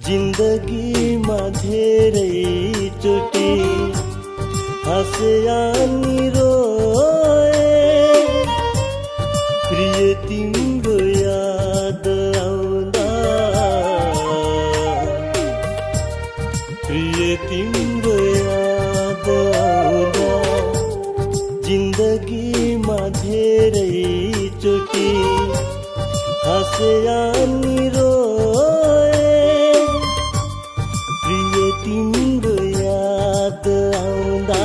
जिन्दगीमा धेरै चोटि हाँसे अनि रोए, प्रिय तिम्रो याद आउँदा, प्रिय तिम्रो याद आउँदा, जिन्दगीमा धेरै चोटि हाँसे अनि रोए, प्रिय तिम्रो याद आउँदा,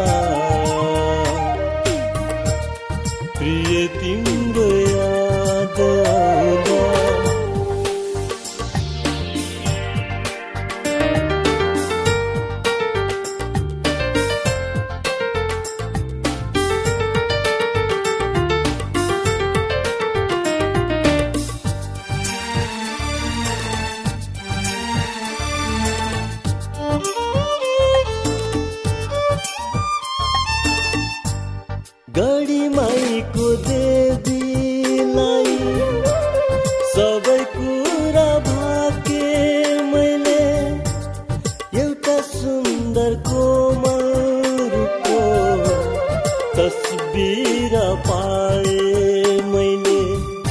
प्रिय तिम्रो याद आउँदा। गढीमाईको देवीलाई सबै कुरा भाके मैले, एउटा सुन्दर कोमल रूपको तस्बिर पाए मैले।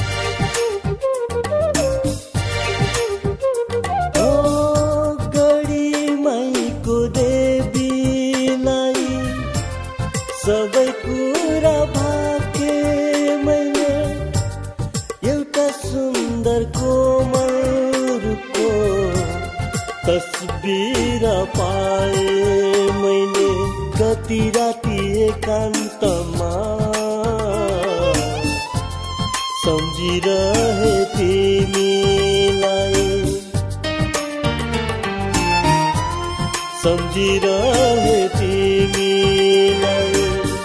ओ गढीमाईको देवीलाई सबै कुरा भाके मैले, एउटा सुन्दर कोमल रूपको तस्बिर पाए मैले। कति राति एकान्तमा सम्झिरहे तिमीलाई, सम्झिरहे तिमीलाई।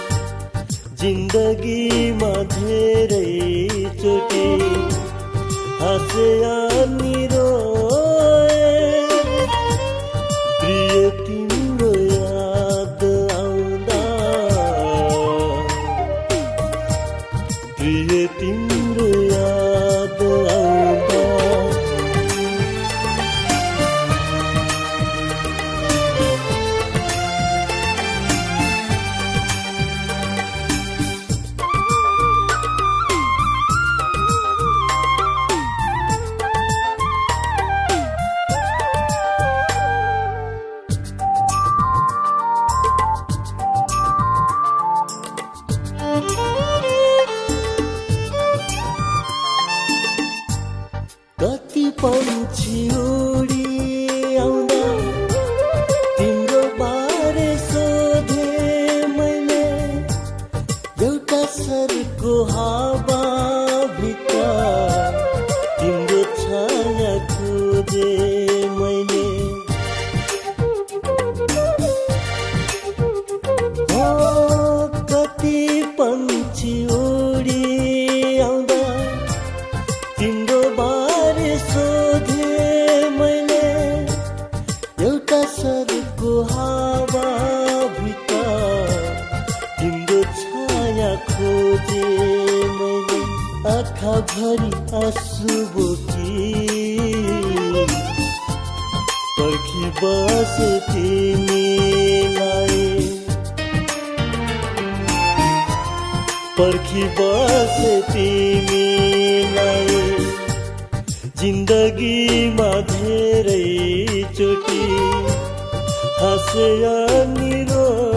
जिन्दगीमा धेरै चोटि हाँसे अनि रोए, प्रिय तिम्रो याद आउँदा, प्रिय तिम्रो याद आउँदा। कति पंक्षी उडी आउँदा तिम्रो बारे सोधे मैले, एउटा सरको हावा भित्र तिम्रो छाया खोजे मैले। ओ कति पंक्षी उडी आउँदा तिम्रो बारे सोधे मैले, एउटा सरको हावा भित्र तिम्रो छाया खोजे मैले। आँखा भरि आँसु बोकी पर्खी बसे तिमीलाई, पर्खी बसे तिमीलाई। जिन्दगीमा धेरै चोटि हाँसे अनि रोए,